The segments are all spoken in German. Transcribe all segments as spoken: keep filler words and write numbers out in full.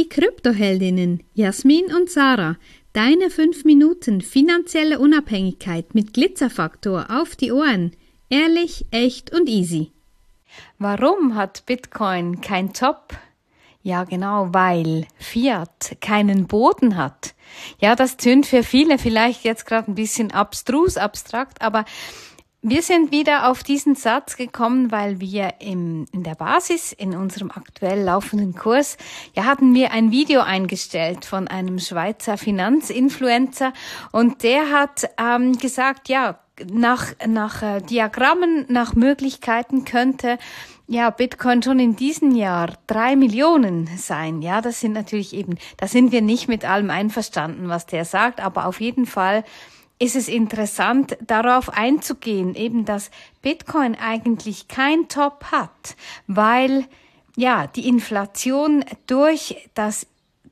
Kryptoheldinnen Jasmin und Sarah. Deine fünf Minuten finanzielle Unabhängigkeit mit Glitzerfaktor auf die Ohren. Ehrlich, echt und easy. Warum hat Bitcoin kein Top? Ja, genau, weil Fiat keinen Boden hat. Ja, das tönt für viele vielleicht jetzt gerade ein bisschen abstrus, abstrakt, aber wir sind wieder auf diesen Satz gekommen, weil wir im, in der Basis, in unserem aktuell laufenden Kurs, ja, hatten wir ein Video eingestellt von einem Schweizer Finanzinfluencer und der hat ähm, gesagt, ja, nach, nach äh, Diagrammen, nach Möglichkeiten könnte ja Bitcoin schon in diesem Jahr drei Millionen sein. Ja, das sind natürlich eben, da sind wir nicht mit allem einverstanden, was der sagt, aber auf jeden Fall ist es interessant, darauf einzugehen, eben, dass Bitcoin eigentlich kein Top hat, weil, ja, die Inflation durch das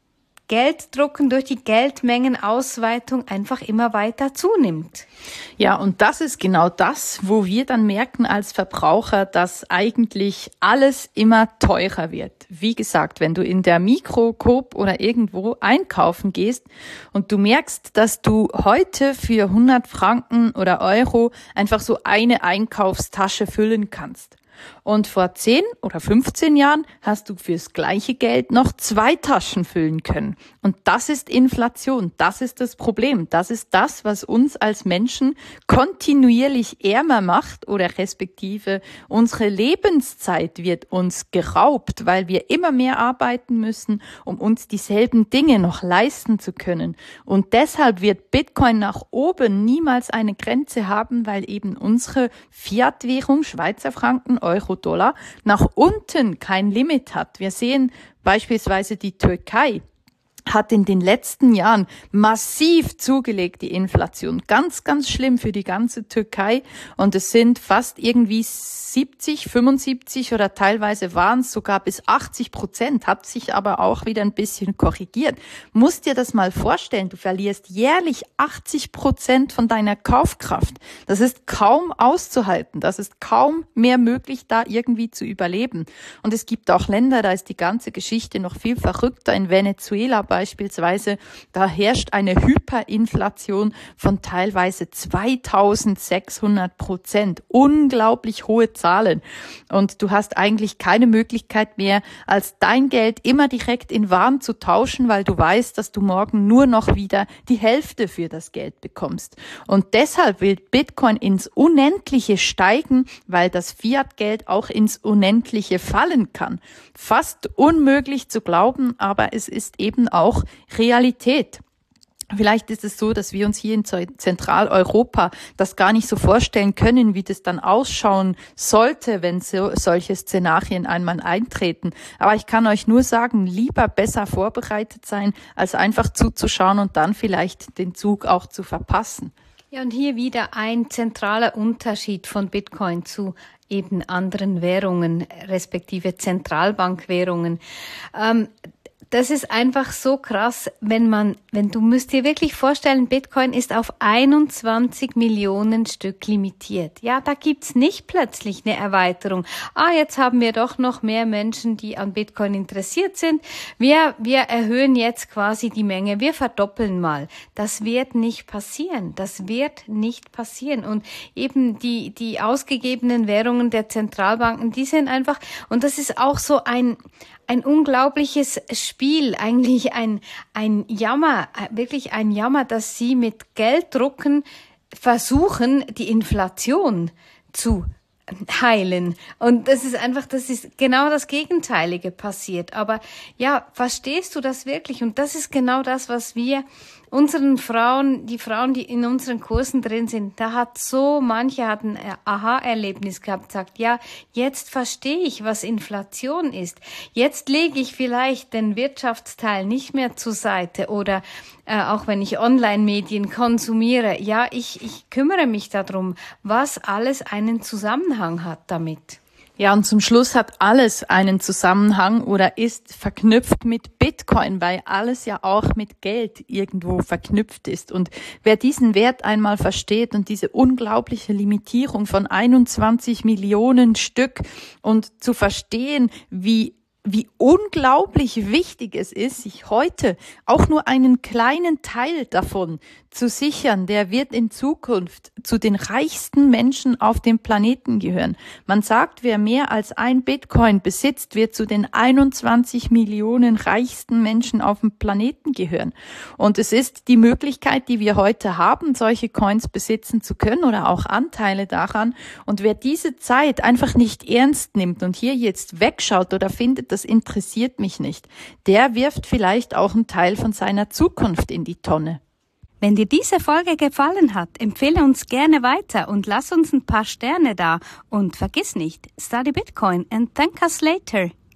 Gelddrucken, durch die Geldmengenausweitung einfach immer weiter zunimmt. Ja, und das ist genau das, wo wir dann merken als Verbraucher, dass eigentlich alles immer teurer wird. Wie gesagt, wenn du in der Mikro, Coop oder irgendwo einkaufen gehst und du merkst, dass du heute für hundert Franken oder Euro einfach so eine Einkaufstasche füllen kannst. Und vor zehn oder fünfzehn Jahren hast du fürs gleiche Geld noch zwei Taschen füllen können. Und das ist Inflation, das ist das Problem. Das ist das, was uns als Menschen kontinuierlich ärmer macht oder respektive unsere Lebenszeit wird uns geraubt, weil wir immer mehr arbeiten müssen, um uns dieselben Dinge noch leisten zu können. Und deshalb wird Bitcoin nach oben niemals eine Grenze haben, weil eben unsere Fiat-Währung, Schweizer Franken, Euro, Dollar, nach unten kein Limit hat. Wir sehen beispielsweise die Türkei hat in den letzten Jahren massiv zugelegt, die Inflation. Ganz, ganz schlimm für die ganze Türkei. Und es sind fast irgendwie siebzig, fünfundsiebzig oder teilweise waren es sogar bis achtzig Prozent, hat sich aber auch wieder ein bisschen korrigiert. Musst dir das mal vorstellen, du verlierst jährlich achtzig Prozent von deiner Kaufkraft. Das ist kaum auszuhalten. Das ist kaum mehr möglich, da irgendwie zu überleben. Und es gibt auch Länder, da ist die ganze Geschichte noch viel verrückter. In Venezuela beispielsweise, da herrscht eine Hyperinflation von teilweise zweitausendsechshundert Prozent. Unglaublich hohe Zahlen. Und du hast eigentlich keine Möglichkeit mehr, als dein Geld immer direkt in Waren zu tauschen, weil du weißt, dass du morgen nur noch wieder die Hälfte für das Geld bekommst. Und deshalb will Bitcoin ins Unendliche steigen, weil das Fiat-Geld auch ins Unendliche fallen kann. Fast unmöglich zu glauben, aber es ist eben auch Realität. Vielleicht ist es so, dass wir uns hier in Zentraleuropa das gar nicht so vorstellen können, wie das dann ausschauen sollte, wenn so, solche Szenarien einmal eintreten. Aber ich kann euch nur sagen, lieber besser vorbereitet sein, als einfach zuzuschauen und dann vielleicht den Zug auch zu verpassen. Ja, und hier wieder ein zentraler Unterschied von Bitcoin zu eben anderen Währungen, respektive Zentralbankwährungen. Ähm, Das ist einfach so krass, wenn man, wenn du müsst dir wirklich vorstellen, Bitcoin ist auf einundzwanzig Millionen Stück limitiert. Ja, da gibt's nicht plötzlich eine Erweiterung. Ah, jetzt haben wir doch noch mehr Menschen, die an Bitcoin interessiert sind. Wir, wir erhöhen jetzt quasi die Menge. Wir verdoppeln mal. Das wird nicht passieren. Das wird nicht passieren. Und eben die, die ausgegebenen Währungen der Zentralbanken, die sind einfach, und das ist auch so ein, ein unglaubliches Spiel, eigentlich ein, ein Jammer, wirklich ein Jammer, dass sie mit Gelddrucken versuchen, die Inflation zu heilen. Und das ist einfach, das ist genau das Gegenteilige passiert. Aber ja, verstehst du das wirklich? Und das ist genau das, was wir unseren Frauen, die Frauen, die in unseren Kursen drin sind, da hat so, manche hatten ein Aha-Erlebnis gehabt, sagt, ja, jetzt verstehe ich, was Inflation ist. Jetzt lege ich vielleicht den Wirtschaftsteil nicht mehr zur Seite oder äh, auch wenn ich Online-Medien konsumiere, ja, ich, ich kümmere mich darum, was alles einen Zusammenhang hat damit. Ja, und zum Schluss hat alles einen Zusammenhang oder ist verknüpft mit Bitcoin, weil alles ja auch mit Geld irgendwo verknüpft ist. Und wer diesen Wert einmal versteht und diese unglaubliche Limitierung von einundzwanzig Millionen Stück und zu verstehen, wie wie unglaublich wichtig es ist, sich heute auch nur einen kleinen Teil davon zu sichern. Der wird in Zukunft zu den reichsten Menschen auf dem Planeten gehören. Man sagt, wer mehr als ein Bitcoin besitzt, wird zu den einundzwanzig Millionen reichsten Menschen auf dem Planeten gehören. Und es ist die Möglichkeit, die wir heute haben, solche Coins besitzen zu können oder auch Anteile daran. Und wer diese Zeit einfach nicht ernst nimmt und hier jetzt wegschaut oder findet, das interessiert mich nicht, der wirft vielleicht auch einen Teil von seiner Zukunft in die Tonne. Wenn dir diese Folge gefallen hat, empfehle uns gerne weiter und lass uns ein paar Sterne da. Und vergiss nicht, study Bitcoin and thank us later.